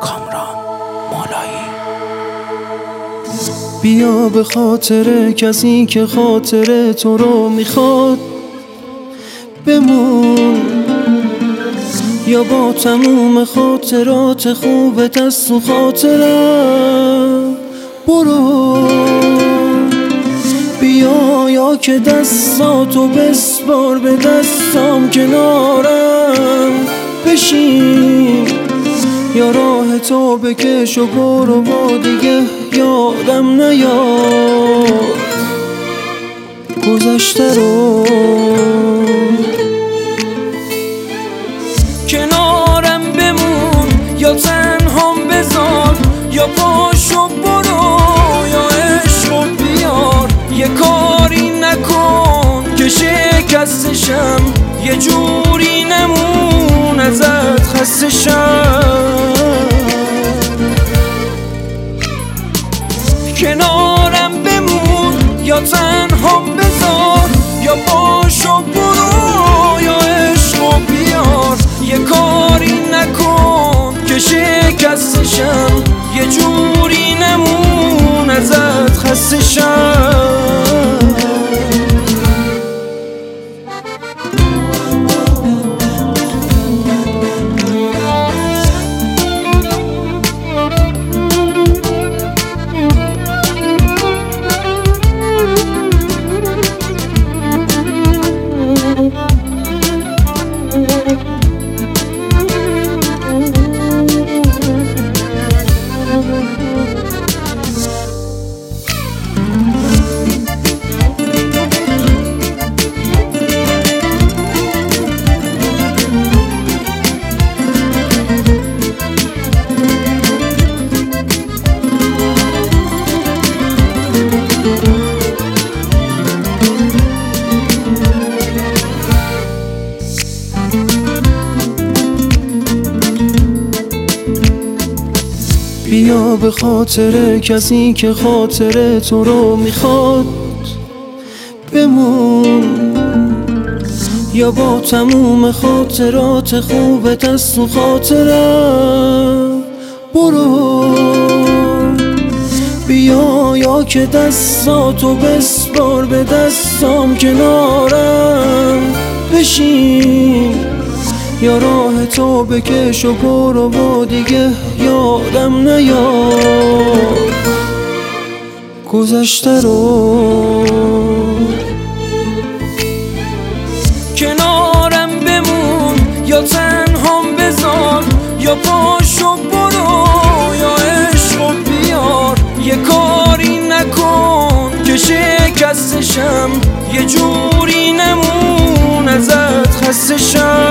کامران مولایی. بیا به خاطر کسی که خاطر تو رو میخواد بمون، یا با تموم خاطرات خوب دست و خاطرم برو. بیا یا که دستاتو بسپار به دستام، کنارم بشین، یا راه تو بکش و برو و دیگه یادم نیاد گذشته رو. کنارم بمون یا تنهام بذار، یا پاشو برو یا عشقو بیار. یه کاری نکن که شکستشم، یه جوری نمون ازت خستشم. کنارم بمون یا تنهام بذار، یا پاشو برو یا عشقو بیار. یه کاری نکن که شکستشم، یه جوری نمون ازت خستشم. بیا به خاطر کسی که خاطر تو رو میخواد بمون، یا با تموم خاطرات خوب دست و خاطرم برو. بیا یا که دستاتو بسپار به دستام، کنارم بشین، یا راه تو بکش و برو و دیگه یادم نیاد گذشته رو. کنارم بمون یا تنهام بذار، یا پاشو برو یا عشقو بیار. یه کاری نکن که شکستشم، یه جوری نمون ازت خستشم.